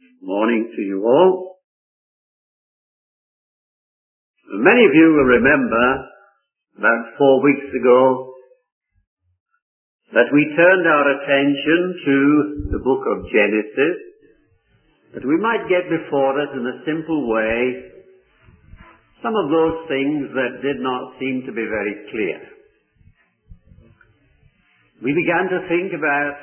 Morning to you all. Many of you will remember about 4 weeks ago that we turned our attention to the book of Genesis, that we might get before us in a simple way some of those things that did not seem to be very clear. We began to think about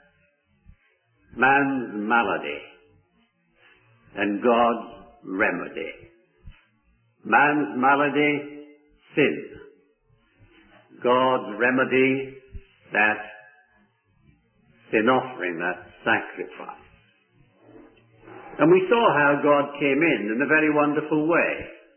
man's malady and God's remedy. Man's malady, sin. God's remedy, that sin offering, that sacrifice. And we saw how God came in a very wonderful way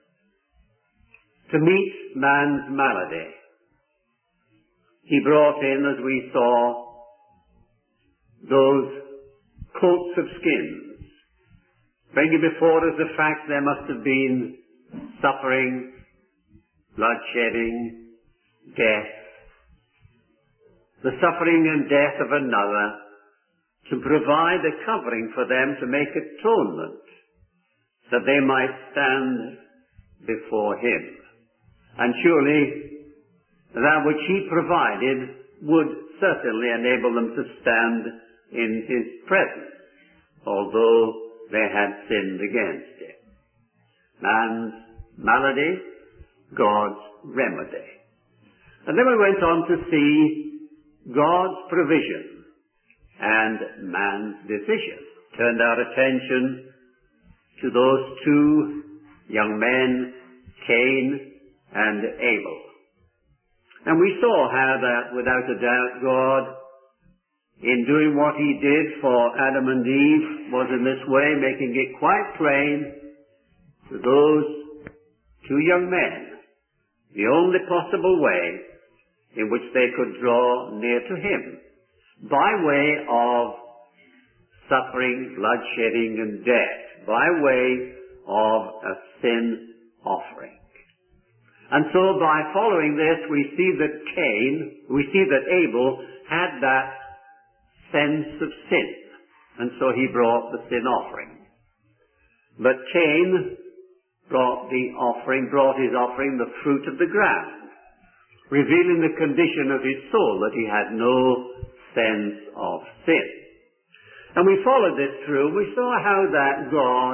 to meet man's malady. He brought in, as we saw, those coats of skins, bringing before us the fact there must have been suffering, bloodshedding, death, the suffering and death of another, to provide a covering for them to make atonement, that they might stand before Him. And surely that which He provided would certainly enable them to stand in His presence, although they had sinned against Him. Man's malady, God's remedy. And then we went on to see God's provision and man's decision. Turned our attention to those two young men, Cain and Abel. And we saw how that, without a doubt, God, in doing what He did for Adam and Eve, was in this way making it quite plain to those two young men the only possible way in which they could draw near to Him, by way of suffering, bloodshedding and death, by way of a sin offering. And so by following this, we see that Abel had that sense of sin, and so he brought the sin offering. But Cain brought his offering, the fruit of the ground, revealing the condition of his soul, that he had no sense of sin. And we followed this through. We saw how that God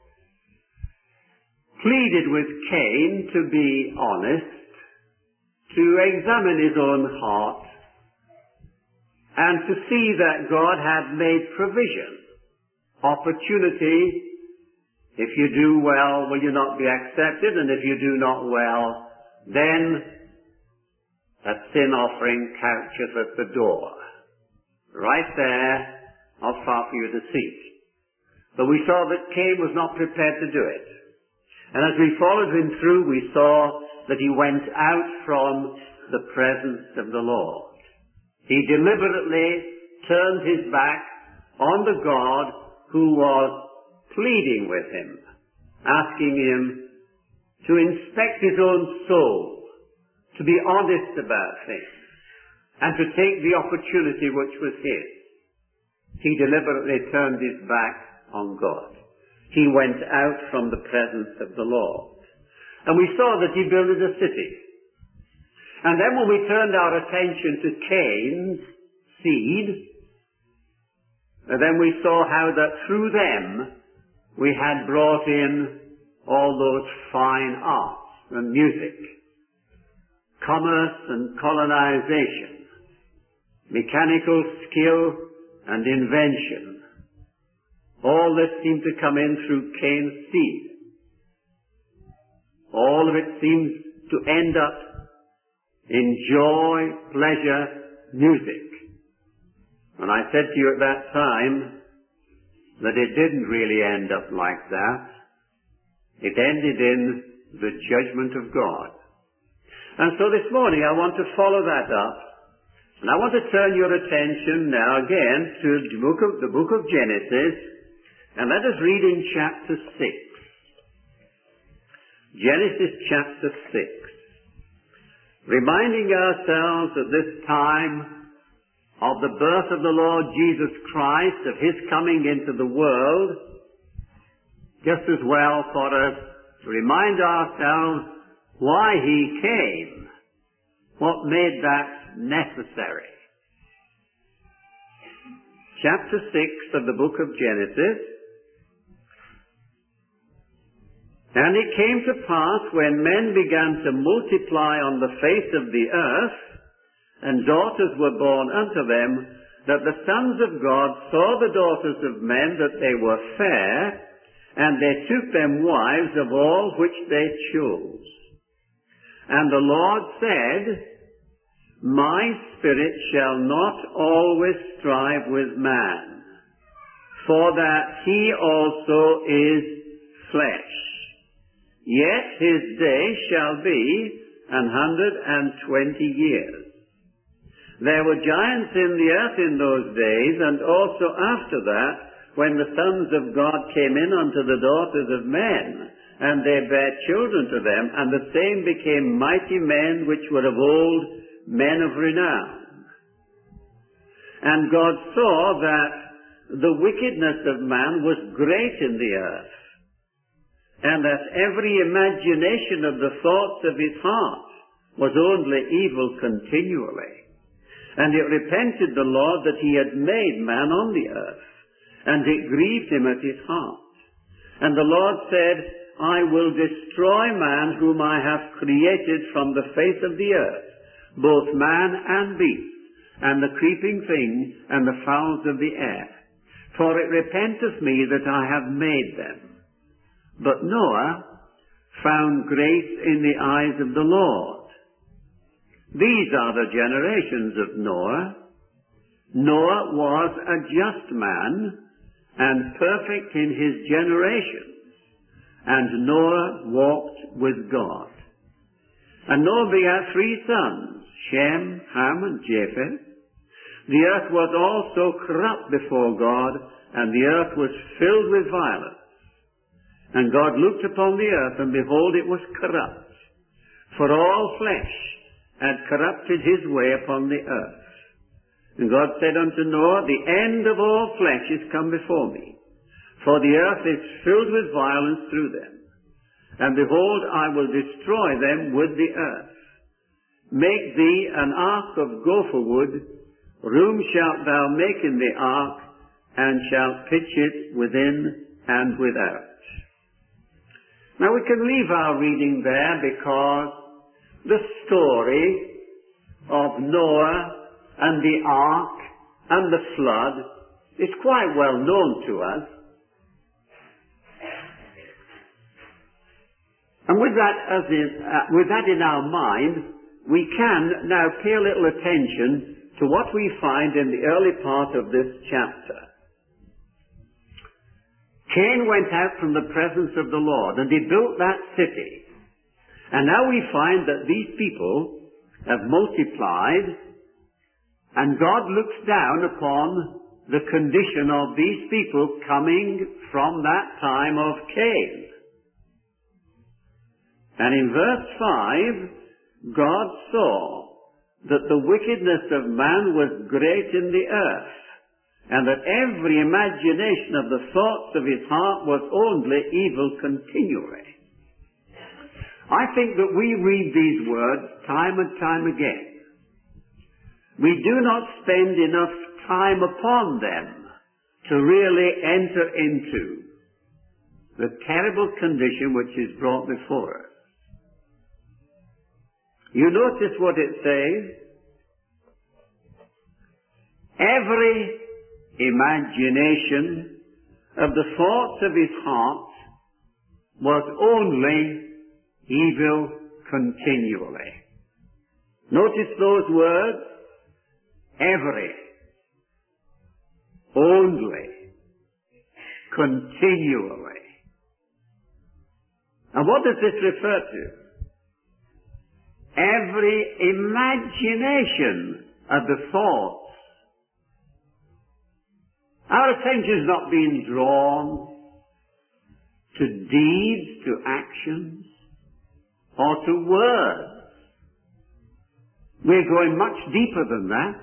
pleaded with Cain to be honest, to examine his own heart, and to see that God had made provision, opportunity. If you do well, will you not be accepted? And if you do not well, then that sin offering couches at the door. Right there, not far for you to seek. But we saw that Cain was not prepared to do it. And as we followed him through, we saw that he went out from the presence of the Lord. He deliberately turned his back on the God who was pleading with him, asking him to inspect his own soul, to be honest about things, and to take the opportunity which was his. He deliberately turned his back on God. He went out from the presence of the Lord. And we saw that he builded a city. And then when we turned our attention to Cain's seed, then we saw how that through them we had brought in all those fine arts and music, commerce and colonization, mechanical skill and invention. All this seemed to come in through Cain's seed. All of it seems to end up in joy, pleasure, music. And I said to you at that time that it didn't really end up like that. It ended in the judgment of God. And so this morning I want to follow that up. And I want to turn your attention now again to the book of Genesis, and let us read in chapter 6. Genesis chapter 6. Reminding ourselves at this time of the birth of the Lord Jesus Christ, of His coming into the world, just as well for us to remind ourselves why he came, what made that necessary. Chapter 6 of the book of Genesis. And it came to pass when men began to multiply on the face of the earth, and daughters were born unto them, that the sons of God saw the daughters of men that they were fair, and they took them wives of all which they chose. And the Lord said, My spirit shall not always strive with man, for that he also is flesh. Yet his day shall be 120 years. There were giants in the earth in those days, and also after that, when the sons of God came in unto the daughters of men, and they bare children to them, and the same became mighty men which were of old, men of renown. And God saw that the wickedness of man was great in the earth, and that every imagination of the thoughts of his heart was only evil continually. And it repented the Lord that he had made man on the earth, and it grieved him at his heart. And the Lord said, I will destroy man whom I have created from the face of the earth, both man and beast, and the creeping thing, and the fowls of the air. For it repenteth me that I have made them. But Noah found grace in the eyes of the Lord. These are the generations of Noah. Noah was a just man, and perfect in his generations, and Noah walked with God. And Noah begat 3 sons, Shem, Ham, and Japheth. The earth was also corrupt before God, and the earth was filled with violence. And God looked upon the earth, and behold, it was corrupt, for all flesh had corrupted his way upon the earth. And God said unto Noah, The end of all flesh is come before me, for the earth is filled with violence through them. And behold, I will destroy them with the earth. Make thee an ark of gopher wood, room shalt thou make in the ark, and shalt pitch it within and without. Now we can leave our reading there because the story of Noah and the ark and the flood is quite well known to us. And with that in our mind, we can now pay a little attention to what we find in the early part of this chapter. Cain went out from the presence of the Lord, and he built that city. And now we find that these people have multiplied, and God looks down upon the condition of these people coming from that time of Cain. And in verse 5, God saw that the wickedness of man was great in the earth, and that every imagination of the thoughts of his heart was only evil continually. I think that we read these words time and time again. We do not spend enough time upon them to really enter into the terrible condition which is brought before us. You notice what it says? Every imagination of the thoughts of his heart was only evil continually. Notice those words. Every, only, continually. And what does this refer to? Every imagination of the thoughts. Our attention is not being drawn to deeds, to actions, or to words. We're going much deeper than that.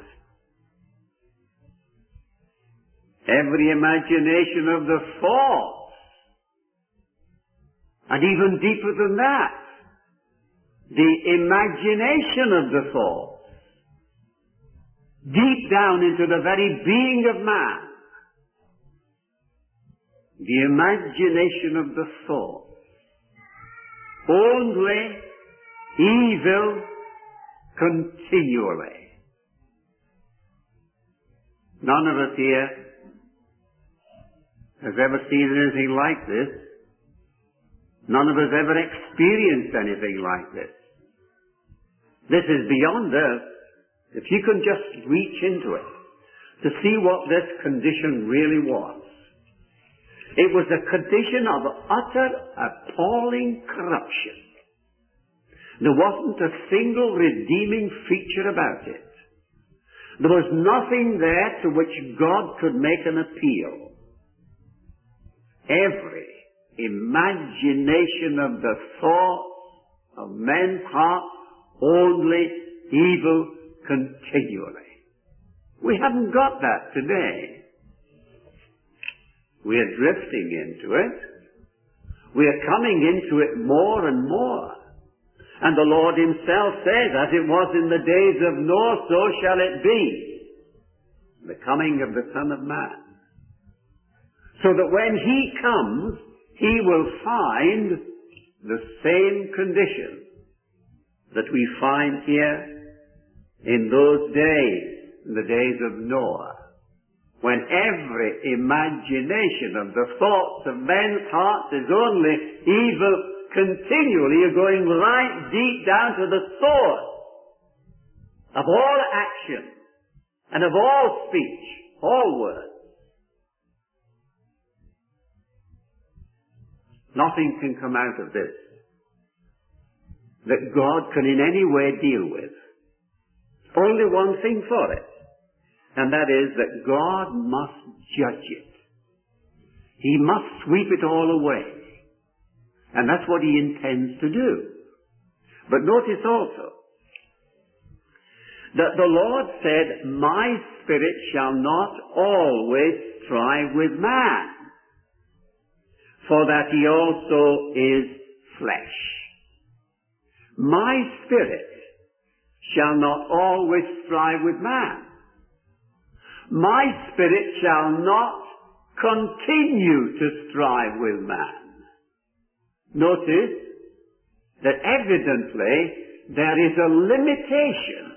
Every imagination of the thoughts And even deeper than that, the imagination of the thoughts, deep down into the very being of man, the imagination of the thoughts, only evil continually. None of us here has ever seen anything like this. None of us ever experienced anything like this. This is beyond us. If you can just reach into it to see what this condition really was. It was a condition of utter, appalling corruption. There wasn't a single redeeming feature about it. There was nothing there to which God could make an appeal. Every imagination of the thoughts of men's hearts, only evil continually. We haven't got that today. We are drifting into it. We are coming into it more and more. And the Lord himself says, as it was in the days of Noah, so shall it be. The coming of the Son of Man. So that when he comes, he will find the same condition that we find here in those days, in the days of Noah. When every imagination of the thoughts of men's hearts is only evil continually, you're going right deep down to the source of all action and of all speech, all words. Nothing can come out of this that God can in any way deal with. Only one thing for it. And that is that God must judge it. He must sweep it all away. And that's what he intends to do. But notice also that the Lord said, my spirit shall not always strive with man, for that he also is flesh. My spirit shall not always strive with man. My spirit shall not continue to strive with man. Notice that evidently there is a limitation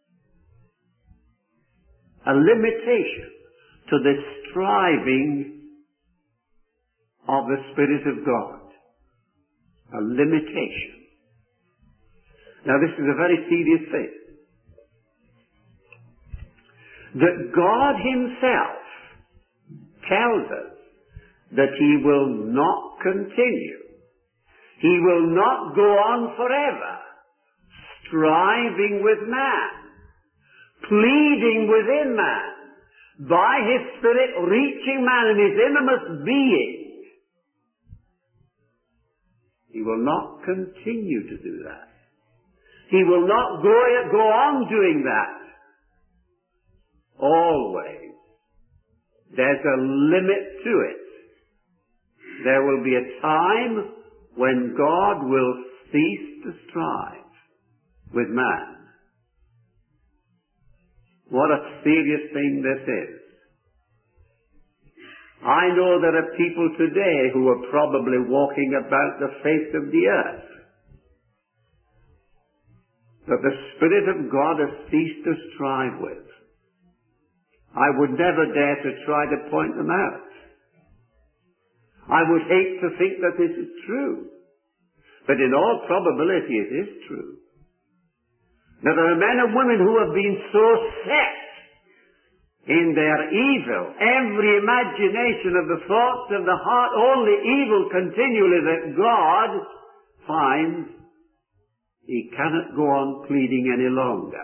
to the striving of the Spirit of God. A limitation. Now this is a very serious thing. That God himself tells us that he will not continue. He will not go on forever striving with man, pleading within man, by his Spirit reaching man in his innermost being. He will not continue to do that. He will not go on doing that. Always. There's a limit to it. There will be a time when God will cease to strive with man. What a serious thing this is. I know there are people today who are probably walking about the face of the earth that the Spirit of God has ceased to strive with. I would never dare to try to point them out. I would hate to think that this is true. But in all probability it is true. Now there are men and women who have been so set in their evil, every imagination of the thoughts of the heart, only evil continually, that God finds he cannot go on pleading any longer.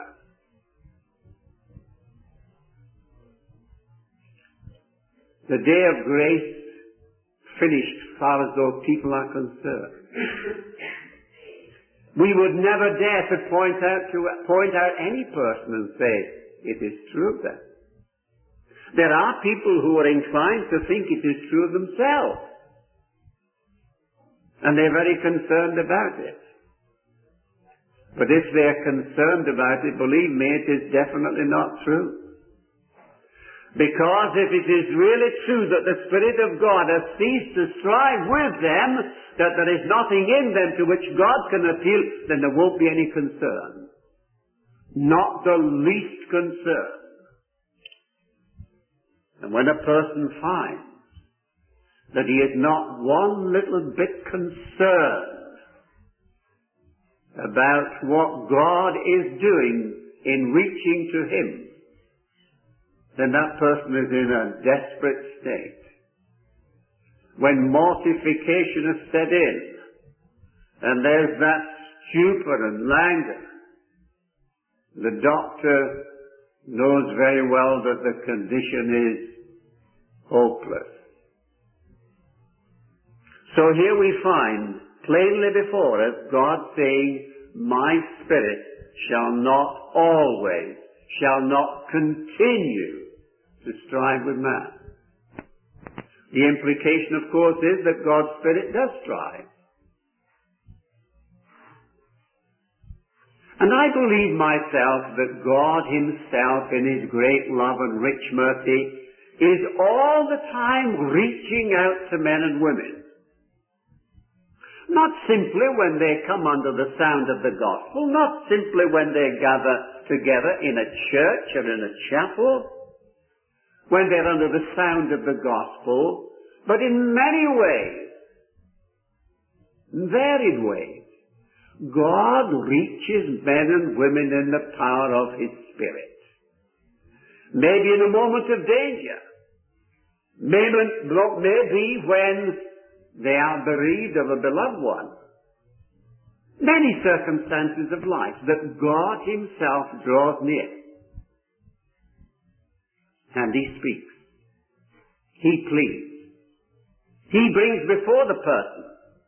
The day of grace finished as far as those people are concerned. We would never dare to point out any person and say, it is true then. There are people who are inclined to think it is true of themselves. And they're very concerned about it. But if they're concerned about it, believe me, it is definitely not true. Because if it is really true that the Spirit of God has ceased to strive with them, that there is nothing in them to which God can appeal, then there won't be any concern. Not the least concern. And when a person finds that he is not one little bit concerned about what God is doing in reaching to him, then that person is in a desperate state. When mortification has set in, and there's that stupor and languor, the doctor knows very well that the condition is hopeless. So here we find plainly before us God saying, my Spirit shall not always, shall not continue to strive with man. The implication, of course, is that God's Spirit does strive. And I believe myself that God himself in his great love and rich mercy is all the time reaching out to men and women. Not simply when they come under the sound of the gospel, not simply when they gather together in a church or in a chapel, when they're under the sound of the gospel, but in many ways, varied ways, God reaches men and women in the power of his Spirit. Maybe in a moment of danger, maybe when they are bereaved of a beloved one. Many circumstances of life that God himself draws near. And he speaks. He pleads. He brings before the person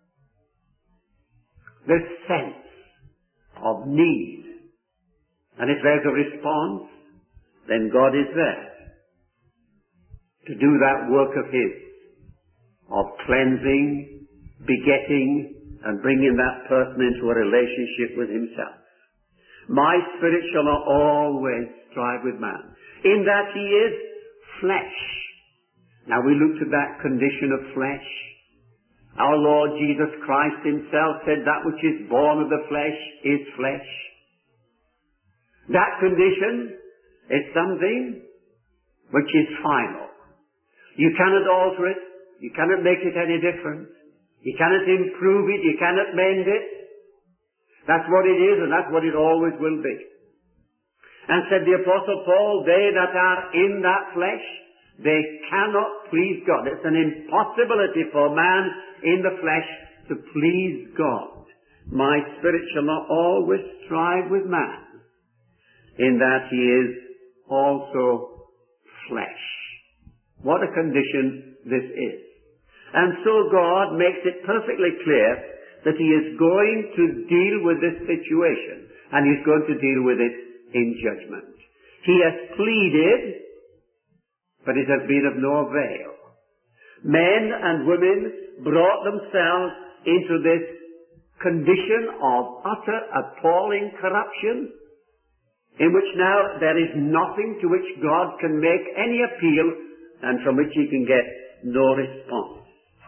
this sense of need. And if there's a response, then God is there to do that work of his, of cleansing, begetting, and bringing that person into a relationship with himself. My Spirit shall not always strive with man, in that he is flesh. Now we looked at that condition of flesh. Our Lord Jesus Christ himself said that which is born of the flesh is flesh. That condition is something which is final. You cannot alter it. You cannot make it any different. You cannot improve it. You cannot mend it. That's what it is, and that's what it always will be. And said the Apostle Paul, they that are in that flesh, they cannot please God. It's an impossibility for man in the flesh to please God. My Spirit shall not always strive with man, in that he is also flesh. What a condition this is. And so God makes it perfectly clear that he is going to deal with this situation, and he's going to deal with it in judgment. He has pleaded, but it has been of no avail. Men and women brought themselves into this condition of utter, appalling corruption, in which now there is nothing to which God can make any appeal, and from which he can get no response.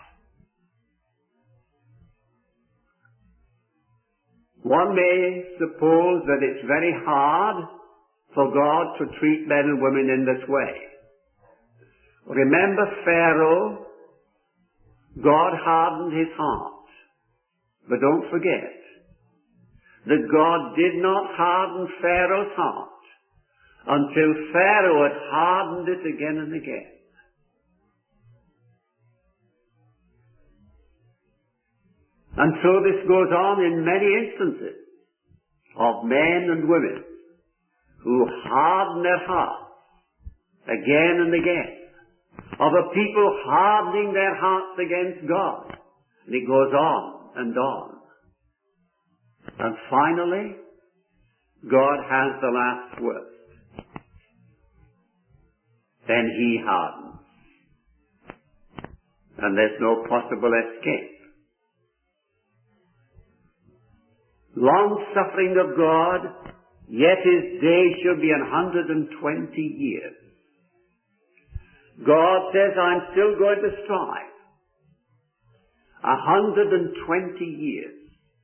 One may suppose that it's very hard for God to treat men and women in this way. Remember Pharaoh, God hardened his heart. But don't forget that God did not harden Pharaoh's heart until Pharaoh had hardened it again and again. And so this goes on in many instances of men and women who harden their hearts again and again, of a people hardening their hearts against God. And it goes on and on. And finally, God has the last word. Then he hardens. And there's no possible escape. long suffering of God, yet his days shall be 120 years. God says, I'm still going to strive. 120 years.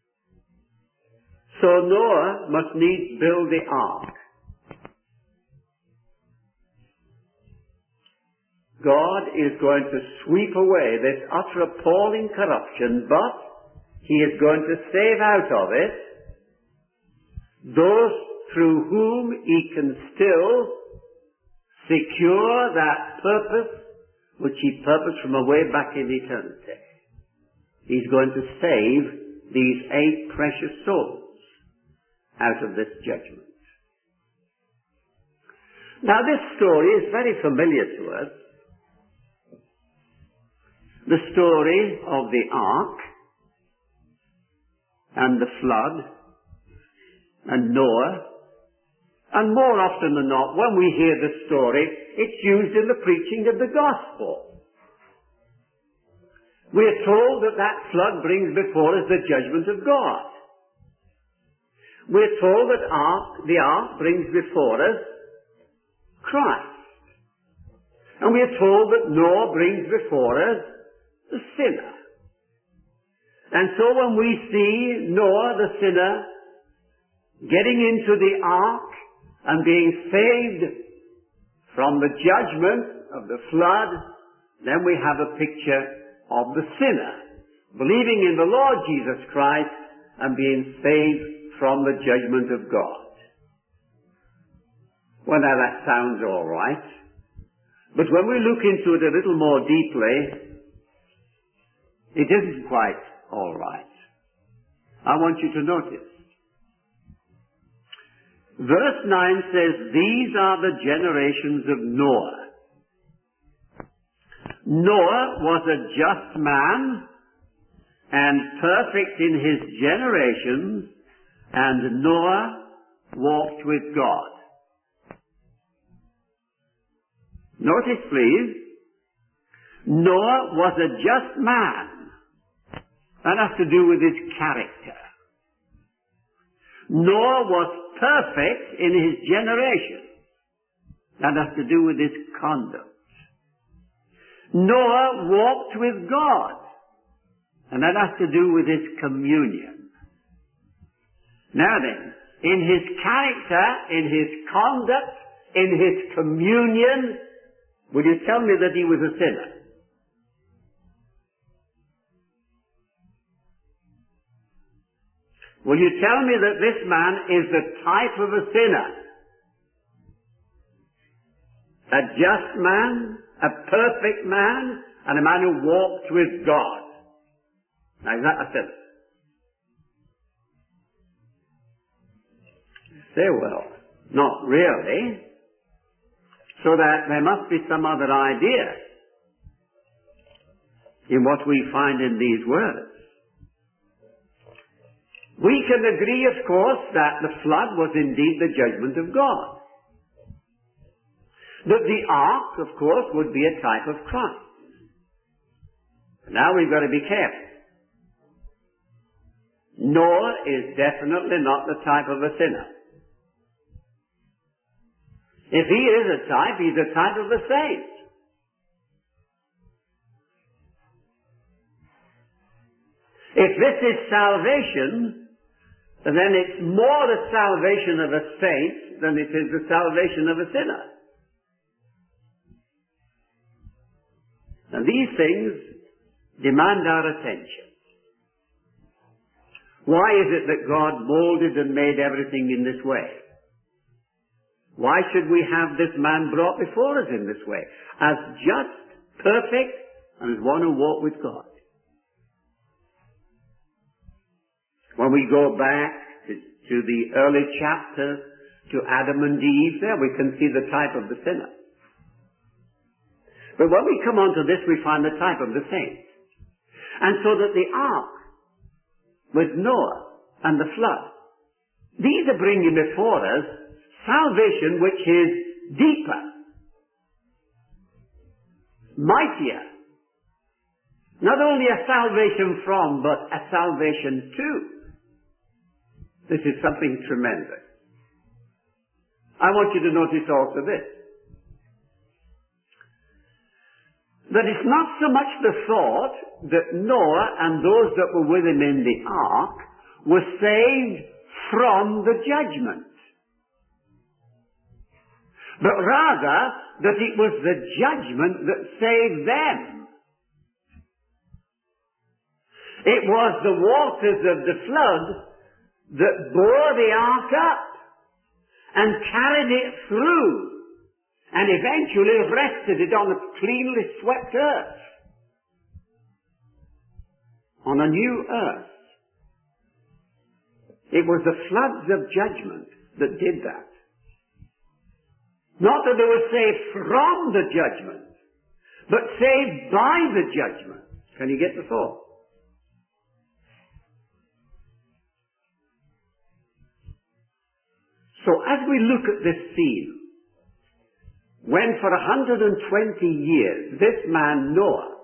So Noah must needs build the ark. God is going to sweep away this utter appalling corruption, but he is going to save out of it those through whom he can still secure that purpose which he purposed from away back in eternity. He's going to save these 8 precious souls out of this judgment. Now this story is very familiar to us. The story of the ark and the flood and Noah. And more often than not, when we hear the story, it's used in the preaching of the gospel. We are told that that flood brings before us the judgment of God. We are told that the ark brings before us Christ. And we are told that Noah brings before us the sinner. And so when we see Noah, the sinner, getting into the ark and being saved from the judgment of the flood, then we have a picture of the sinner believing in the Lord Jesus Christ and being saved from the judgment of God. Well, now that sounds all right. But when we look into it a little more deeply, it isn't quite all right. I want you to notice. Verse 9 says, these are the generations of Noah. Noah was a just man and perfect in his generations, and Noah walked with God. Notice, please, Noah was a just man. That has to do with his character. Noah was perfect in his generation. That has to do with his conduct. Noah walked with God. And that has to do with his communion. Now then, in his character, in his conduct, in his communion, will you tell me that he was a sinner? Will you tell me that this man is the type of a sinner? A just man, a perfect man, and a man who walked with God. Now is that a sinner? Say, well, not really. So that there must be some other idea in what we find in these words. We can agree, of course, that the flood was indeed the judgment of God. That the ark, of course, would be a type of Christ. Now we've got to be careful. Noah is definitely not the type of a sinner. If he is a type, he's a type of a saint. If this is salvation, then it's more the salvation of a saint than it is the salvation of a sinner. And these things demand our attention. Why is it that God molded and made everything in this way? Why should we have this man brought before us in this way? As just, perfect, and as one who walked with God. When we go back to the early chapters, to Adam and Eve, there we can see the type of the sinner. But when we come on to this, we find the type of the saint. And so that the ark, with Noah and the flood, these are bringing before us salvation which is deeper, mightier. Not only a salvation from, but a salvation to. This is something tremendous. I want you to notice also this. That it's not so much the thought that Noah and those that were with him in the ark were saved from the judgment, but rather that it was the judgment that saved them. It was the waters of the flood that bore the ark up and carried it through and eventually rested it on a cleanly swept earth, on a new earth. It was the floods of judgment that did that. Not that they were saved from the judgment, but saved by the judgment. Can you get the thought? So as we look at this scene, when for 120 years this man Noah,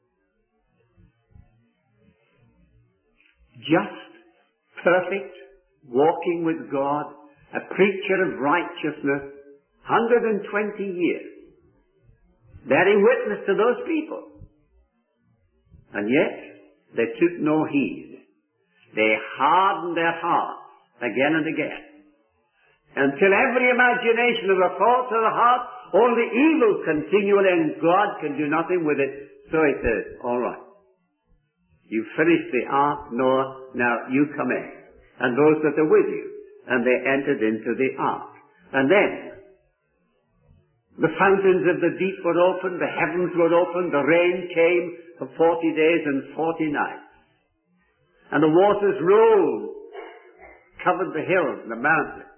just, perfect, walking with God, a preacher of righteousness, 120 years, bearing witness to those people. And yet, they took no heed. They hardened their hearts again and again, until every imagination of the thoughts of the heart, only evil continually, and God can do nothing with it. So he says, all right, you finished the ark, Noah, now you come in, and those that are with you. And they entered into the ark. And then, the fountains of the deep were opened, the heavens were opened, the rain came for 40 days and 40 nights. And the waters rose, covered the hills and the mountains.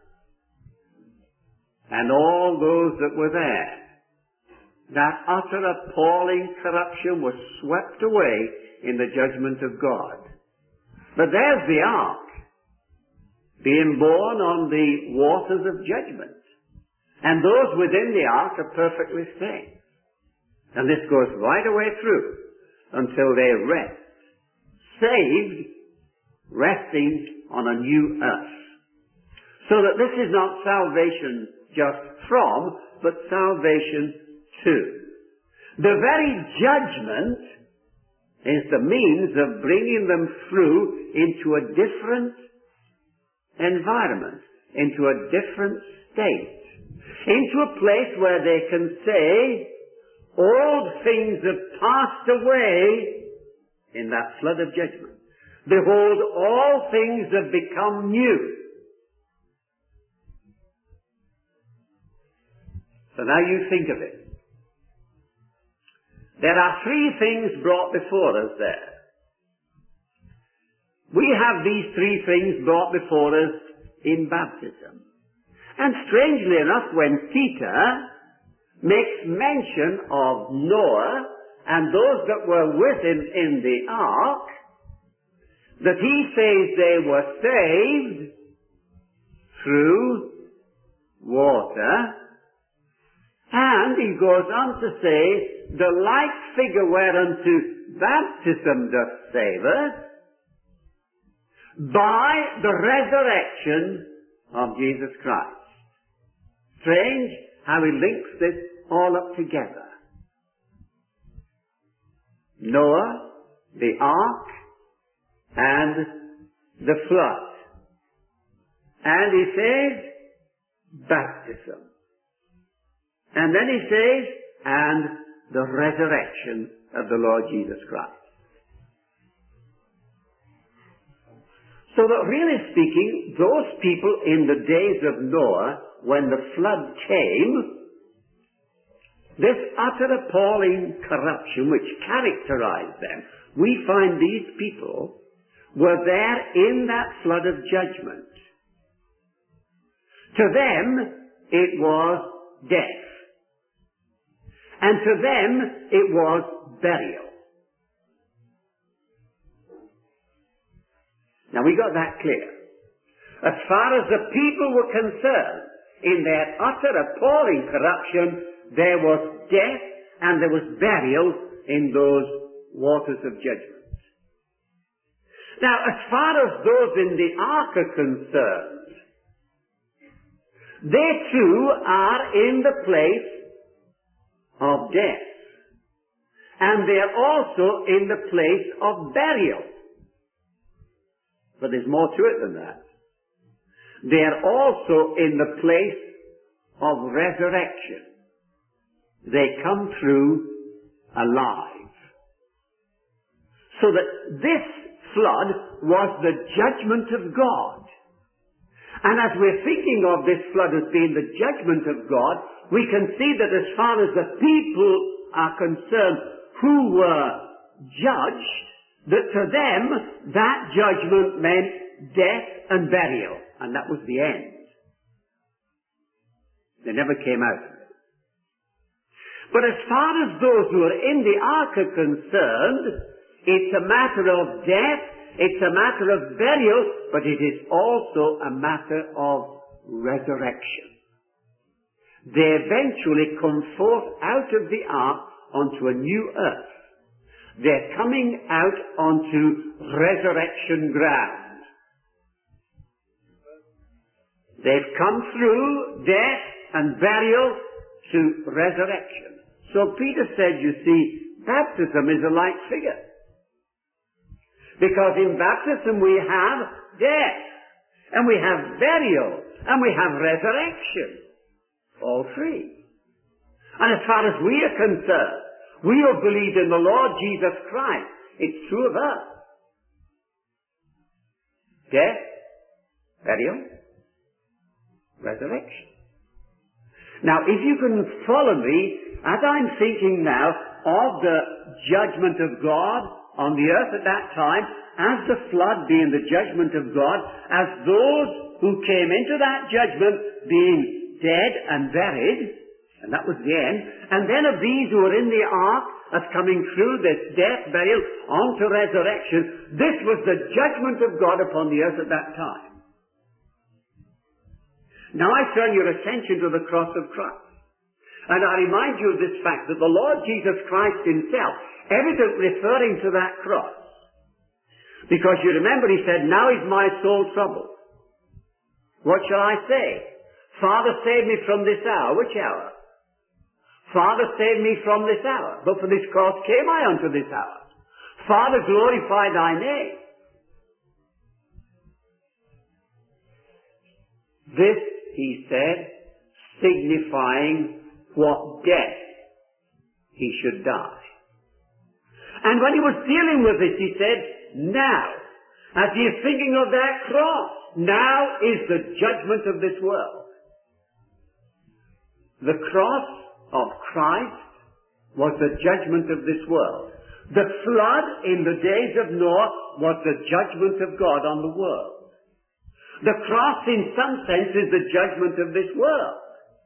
And all those that were there, that utter appalling corruption was swept away in the judgment of God. But there's the ark, being borne on the waters of judgment. And those within the ark are perfectly safe. And this goes right away through until they rest. Saved, resting on a new earth. So that this is not salvation just from, but salvation to. The very judgment is the means of bringing them through into a different environment, into a different state, into a place where they can say, old things have passed away in that flood of judgment. Behold, all things have become new. So now you think of it. There are three things brought before us there. We have these three things brought before us in baptism. And strangely enough, when Peter makes mention of Noah and those that were with him in the ark, that he says they were saved through water. And he goes on to say, the like figure whereunto baptism doth save us, by the resurrection of Jesus Christ. Strange how he links this all up together. Noah, the ark, and the flood. And he says, baptism. And then he says, and the resurrection of the Lord Jesus Christ. So that really speaking, those people in the days of Noah, when the flood came, this utter appalling corruption which characterized them, we find these people were there in that flood of judgment. To them, it was death. And to them, it was burial. Now we got that clear. As far as the people were concerned, in their utter appalling corruption, there was death and there was burial in those waters of judgment. Now, as far as those in the ark are concerned, they too are in the place of death. And they are also in the place of burial. But there's more to it than that. They are also in the place of resurrection. They come through alive. So that this flood was the judgment of God. And as we're thinking of this flood as being the judgment of God, we can see that as far as the people are concerned who were judged, that to them that judgment meant death and burial. And that was the end. They never came out of it. But as far as those who are in the ark are concerned, it's a matter of death, it's a matter of burial, but it is also a matter of resurrection. They eventually come forth out of the ark onto a new earth. They're coming out onto resurrection ground. They've come through death and burial to resurrection. So Peter said, you see, baptism is a like figure. Because in baptism we have death, and we have burial, and we have resurrection. All three. And as far as we are concerned, we who believe in the Lord Jesus Christ, it's true of us. Death, burial, resurrection. Now, if you can follow me, as I'm thinking now of the judgment of God on the earth at that time, as the flood being the judgment of God, as those who came into that judgment being dead and buried, and that was the end, and then of these who were in the ark as coming through this death, burial, onto resurrection, this was the judgment of God upon the earth at that time. Now I turn your attention to the cross of Christ. And I remind you of this fact that the Lord Jesus Christ himself, evidently referring to that cross, because you remember he said, now is my soul troubled. What shall I say? Father, save me from this hour. Which hour? Father, save me from this hour. But for this cause came I unto this hour. Father, glorify thy name. This, he said, signifying what death he should die. And when he was dealing with this, he said, now, as he is thinking of that cross, now is the judgment of this world. The cross of Christ was the judgment of this world. The flood in the days of Noah was the judgment of God on the world. The cross in some sense is the judgment of this world.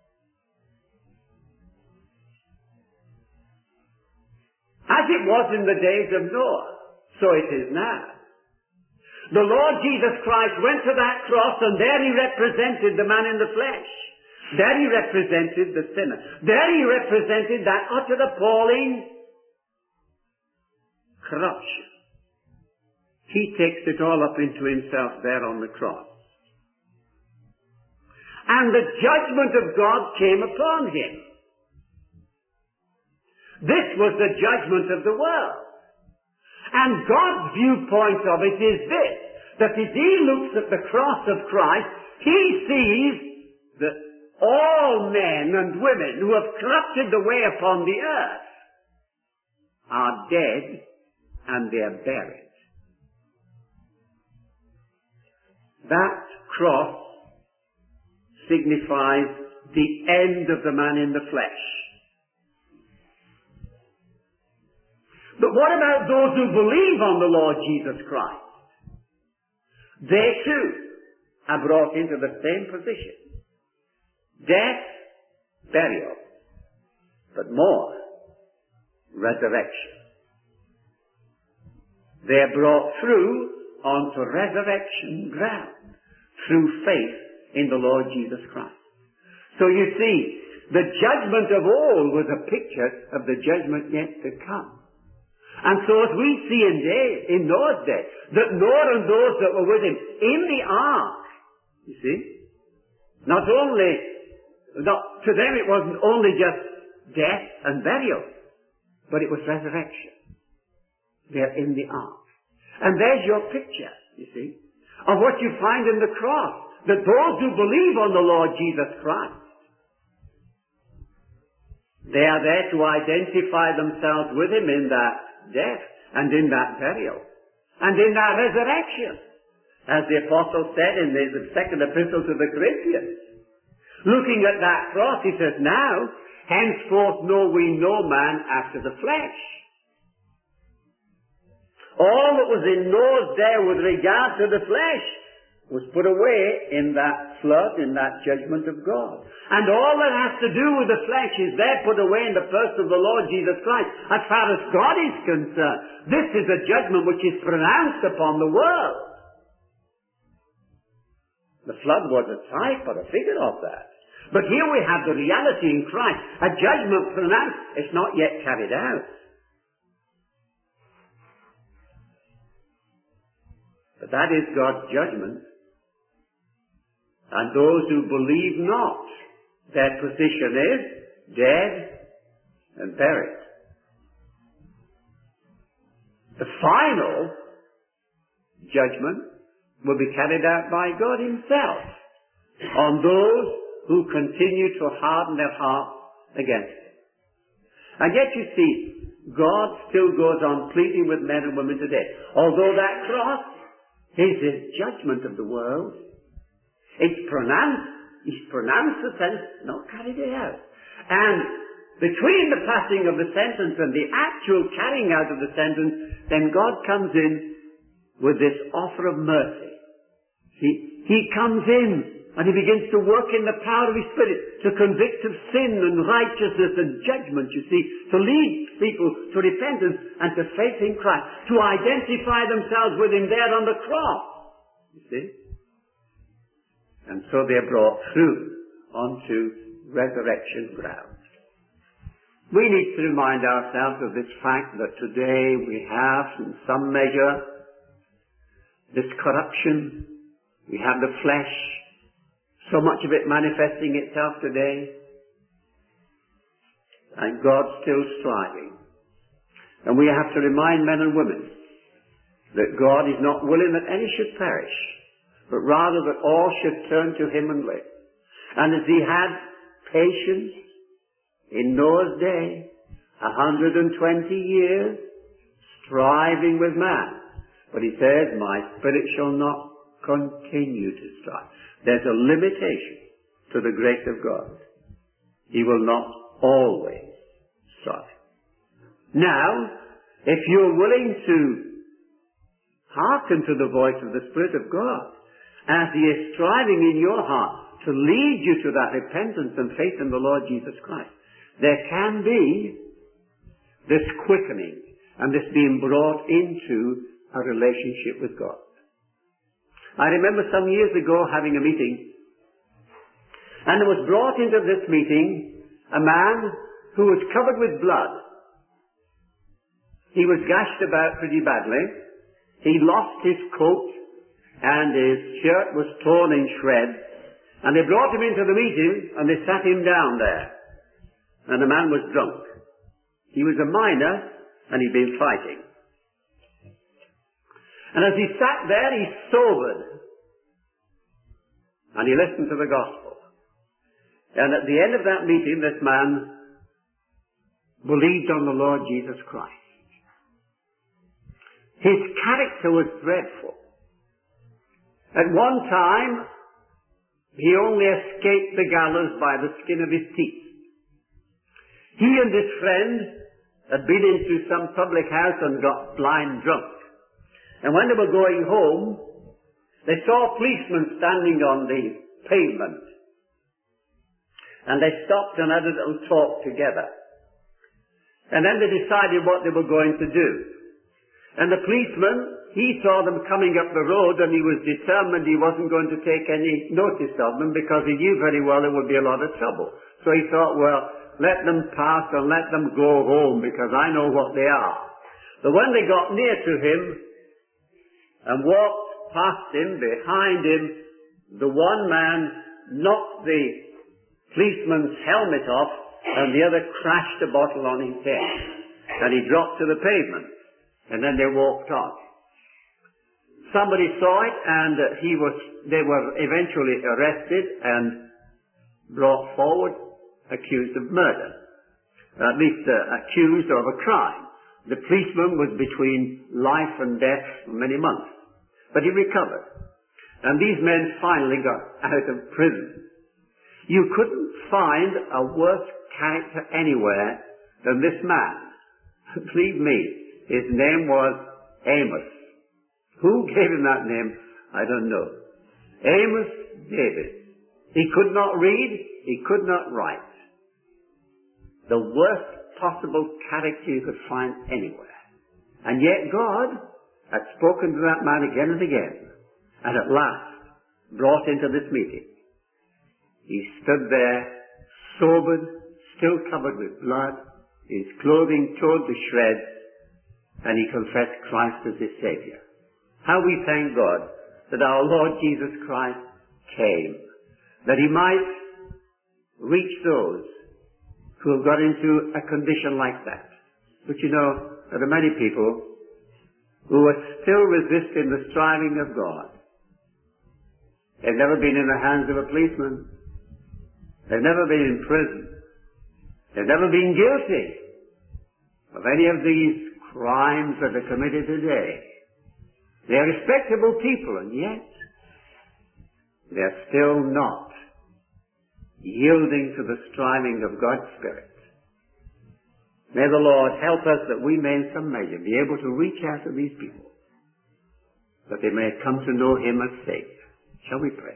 As it was in the days of Noah, so it is now. The Lord Jesus Christ went to that cross, and there he represented the man in the flesh. There he represented the sinner. There he represented that utter appalling corruption. He takes it all up into himself there on the cross. And the judgment of God came upon him. This was the judgment of the world. And God's viewpoint of it is this, that if he looks at the cross of Christ, he sees that all men and women who have corrupted the way upon the earth are dead and they are buried. That cross signifies the end of the man in the flesh. But what about those who believe on the Lord Jesus Christ? They too are brought into the same position. Death, burial, but more, resurrection. They are brought through onto resurrection ground through faith in the Lord Jesus Christ. So you see, the judgment of all was a picture of the judgment yet to come. And so as we see in Noah's day, that Noah and those that were with him in the ark, you see, to them it wasn't only just death and burial, but it was resurrection. They're in the ark. And there's your picture, you see, of what you find in the cross, that those who believe on the Lord Jesus Christ, they are there to identify themselves with him in that death and in that burial and in that resurrection. As the apostle said in the second epistle to the Corinthians, looking at that cross, he says, now, henceforth know we no man after the flesh. All that was in Noah's day with regard to the flesh was put away in that flood, in that judgment of God. And all that has to do with the flesh is there put away in the person of the Lord Jesus Christ. As far as God is concerned, this is a judgment which is pronounced upon the world. The flood was a type or a figure of that. But here we have the reality in Christ, a judgment pronounced. It's not yet carried out. But that is God's judgment. And those who believe not, their position is dead and buried. The final judgment will be carried out by God himself on those who continue to harden their hearts against him. And yet you see, God still goes on pleading with men and women today. Although that cross is his judgment of the world, it's pronounced, he's pronounced the sentence, not carried it out. And between the passing of the sentence and the actual carrying out of the sentence, then God comes in with this offer of mercy. See, he comes in and he begins to work in the power of his Spirit to convict of sin and righteousness and judgment, you see, to lead people to repentance and to faith in Christ, to identify themselves with him there on the cross, you see. And so they're brought through onto resurrection ground. We need to remind ourselves of this fact that today we have, in some measure, this corruption. We have the flesh, so much of it manifesting itself today. And God's still striving. And we have to remind men and women that God is not willing that any should perish, but rather that all should turn to him and live. And as he had patience in Noah's day, 120 years, striving with man. But he says, my spirit shall not continue to strive. There's a limitation to the grace of God. He will not always strive. Now, if you're willing to hearken to the voice of the Spirit of God, as he is striving in your heart to lead you to that repentance and faith in the Lord Jesus Christ, there can be this quickening and this being brought into a relationship with God. I remember some years ago having a meeting, and there was brought into this meeting a man who was covered with blood. He was gashed about pretty badly. He lost his coat, and his shirt was torn in shreds. And they brought him into the meeting, and they sat him down there. And the man was drunk. He was a miner, and he'd been fighting. And as he sat there, he sobered. And he listened to the gospel. And at the end of that meeting, this man believed on the Lord Jesus Christ. His character was dreadful. At one time, he only escaped the gallows by the skin of his teeth. He and his friend had been into some public house and got blind drunk. And when they were going home, they saw a policeman standing on the pavement. And they stopped and had a little talk together. And then they decided what they were going to do. And the policeman, he saw them coming up the road, and he was determined he wasn't going to take any notice of them because he knew very well there would be a lot of trouble. So he thought, well, let them pass and let them go home because I know what they are. But when they got near to him and walked past him, behind him, the one man knocked the policeman's helmet off and the other crashed a bottle on his head. And he dropped to the pavement. And then they walked on. Somebody saw it, and they were eventually arrested and brought forward, accused of murder. At least accused of a crime. The policeman was between life and death for many months. But he recovered. And these men finally got out of prison. You couldn't find a worse character anywhere than this man. Believe me, his name was Amos. Who gave him that name? I don't know. Amos David. He could not read, he could not write. The worst possible character you could find anywhere. And yet God had spoken to that man again and again, and at last brought into this meeting. He stood there, sobered, still covered with blood, his clothing torn to shreds, and he confessed Christ as his Savior. How we thank God that our Lord Jesus Christ came, that he might reach those who have got into a condition like that. But you know, there are many people who are still resisting the striving of God. They've never been in the hands of a policeman. They've never been in prison. They've never been guilty of any of these crimes that are committed today. They are respectable people, and yet they are still not yielding to the striving of God's Spirit. May the Lord help us that we may in some measure be able to reach out to these people, that they may come to know him as Savior. Shall we pray?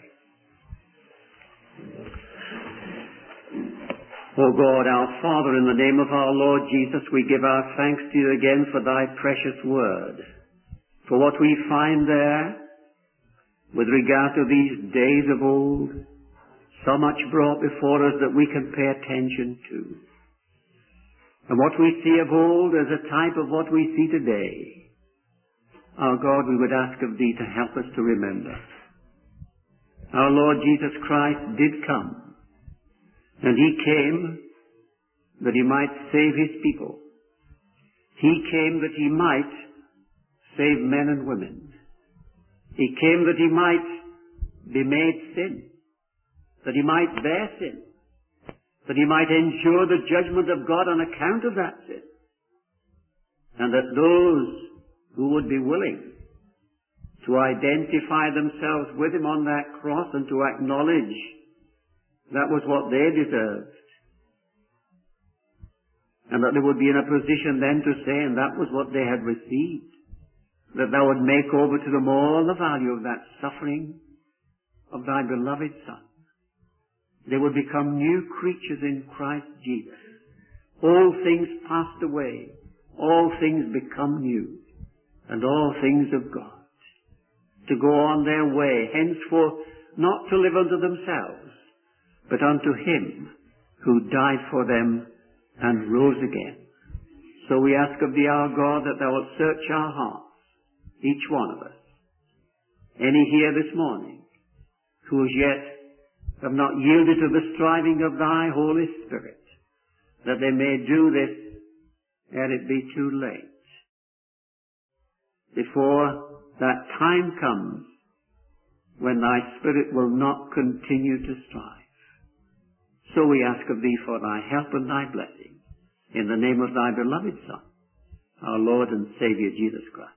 O God, our Father, in the name of our Lord Jesus, we give our thanks to you again for thy precious word, for what we find there with regard to these days of old, so much brought before us that we can pay attention to. And what we see of old as a type of what we see today. Our God, we would ask of thee to help us to remember. Our Lord Jesus Christ did come, and he came that he might save his people. He came that he might save men and women. He came that he might be made sin, that he might bear sin, that he might endure the judgment of God on account of that sin, and that those who would be willing to identify themselves with him on that cross and to acknowledge that was what they deserved, and that they would be in a position then to say, and that was what they had received, that thou would make over to them all the value of that suffering of thy beloved Son. They would become new creatures in Christ Jesus. All things passed away. All things become new. And all things of God. To go on their way, henceforth not to live unto themselves, but unto him who died for them and rose again. So we ask of thee, our God, that thou wilt search our hearts, each one of us. Any here this morning who as yet have not yielded to the striving of thy Holy Spirit, that they may do this ere it be too late, before that time comes when thy Spirit will not continue to strive. So we ask of thee for thy help and thy blessing, in the name of thy beloved Son, our Lord and Savior Jesus Christ.